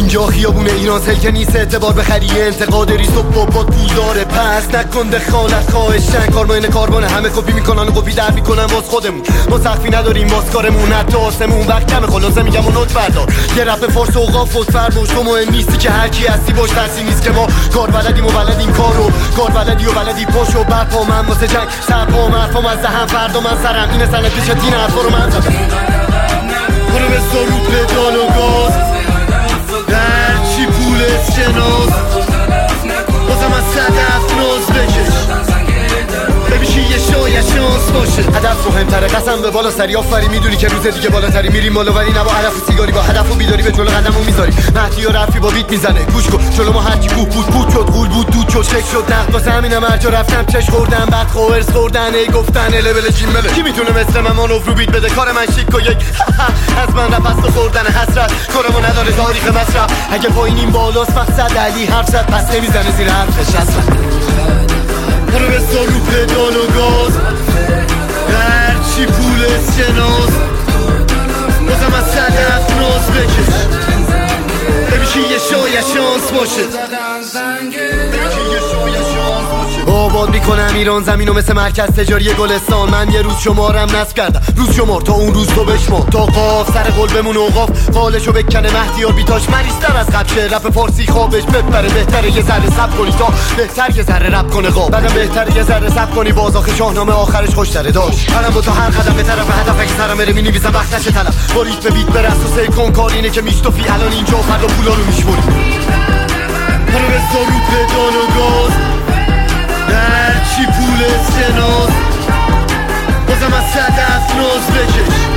اینجا خیابون ایران سل که نیست اعتبار بخری انتقاد ریست و بابات پول داره پس نکن دخالت خواهشن کارماین کاربانه همه کپی میکنن و کپی در میکنن واس خودمون ما سخفی نداریم واس کارمون حتی آسمون وقت کمه خلاصه میگم و نوت بردار یه رپ فارس و اوقاف فوت فرموش تو مهم نیستی که هرکی هستی باش ترسی نیست که ما کار بلدیم و بلدیم کارو کار بلدی و بلدی پاش و برپا من واسه جنگ سرپا مرفا من زهم فردا من سرم اینه سنت پیش دین حرفا رو من زدم برو به سرود پدال و گاز هرچی پول شناس بازم از صدف ناز بکش ببیشی یه شایه شانس باشه هدف مهمتره قسم به بالا سری آفری میدونی که روز دیگه بالاتری میریم بالا ولی نبا هدف و سیگاری با هدف و بیداری به جلو قدمو میذاری مهدی و رفی با بیت میزنه گوش کن جلو ما هرچی بود شد غول بود دود شد شک شد نقد واسه همینم هر جا رفتم چش خوردم بعد خوهرس خوردن ای گفتن لبل جیمله کی میتونه مثل من مانو رو بیت بده کار من شیک و یک از من رفت است خوردن حسرت کارمو نداره تاریخ مصرف اگه پایینیم بالاست مقصد علی حرف زد پس نمیزنه زیر حرفش اصلا برو به سرود پدال و گاز هرچی پول شناس بازم از صدف ناز بکش ببیشی یه شایه شانس باشه آباد میکنم ایران زمینو مثل مرکز تجاری گلستان من یه روز شمارم نصب کردم روز شمار تا اون روز تو بشمار تا قاف سر قلبمون اوقاف قالشو بکنه مهدیار بیتاش مریضتر از قبل شه رپ فارسی خوابش بپره بهتره یه ذره سب کنی تا بهتر یه ذره رپ کنه قاب بعدم بهتره یه ذره سب کنی باز آخه شاهنامه آخرش خوشتره داشت منم با تو هر قدم به طرف هدف اگه سرم بره مینویسم وقت نشه طلب با ریت به بیت برس و سیف کن کار اینه که میشتفی الان اینجا فردا پولا رو میشوری برو به سرود پدال و گاز هرچی پول شناس بازم از صدف ناز بکش